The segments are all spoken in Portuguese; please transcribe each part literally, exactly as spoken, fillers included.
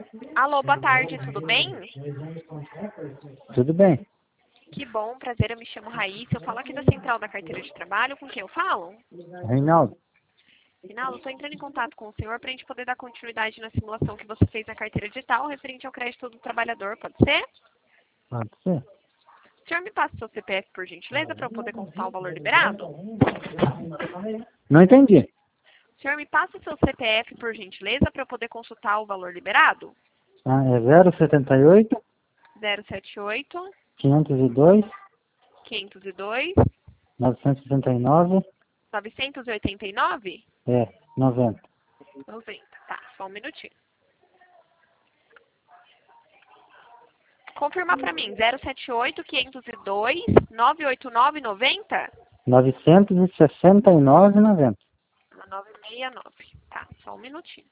Alô, boa tarde, tudo bem? Tudo bem. Que bom, prazer, eu me chamo Raíssa, eu falo aqui da Central da Carteira de Trabalho, com quem eu falo? Reinaldo, Reinaldo, estou entrando em contato com o senhor para a gente poder dar continuidade na simulação que você fez na carteira digital referente ao crédito do trabalhador, pode ser? pode ser? O senhor me passa o seu C P F, por gentileza, para eu poder consultar o valor liberado? Não entendi. O senhor me passa o seu C P F, por gentileza, para eu poder consultar o valor liberado? Ah, é zero setenta e oito, zero sete oito, quinhentos e dois, quinhentos e dois, novecentos e sessenta e nove, novecentos e oitenta e nove? é, noventa. noventa. Tá, só um minutinho. Confirma para mim, zero sete oito, quinhentos e dois, novecentos e oitenta e nove, noventa? novecentos e sessenta e nove, noventa. novecentos e sessenta e nove. Tá, só um minutinho.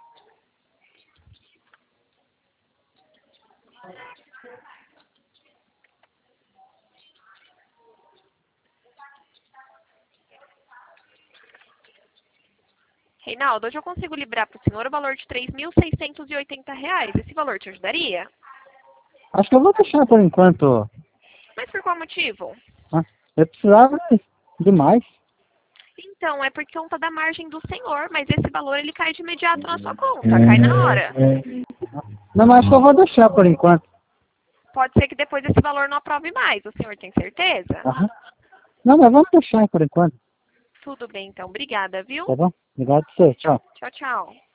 Reinaldo, hoje eu consigo liberar para o senhor o valor de três mil seiscentos e oitenta reais. Esse valor te ajudaria? Acho que eu vou deixar por enquanto. Mas por qual motivo? Ah, eu precisava demais. Então, é por conta da margem do senhor, mas esse valor ele cai de imediato na sua conta, cai na hora. Não, mas acho que eu vou deixar por enquanto. Pode ser que depois esse valor não aprove mais, o senhor tem certeza? Aham. Não, mas vamos deixar por enquanto. Tudo bem, então. Obrigada, viu? Tá bom? Obrigado por você. Tchau. Tchau, tchau.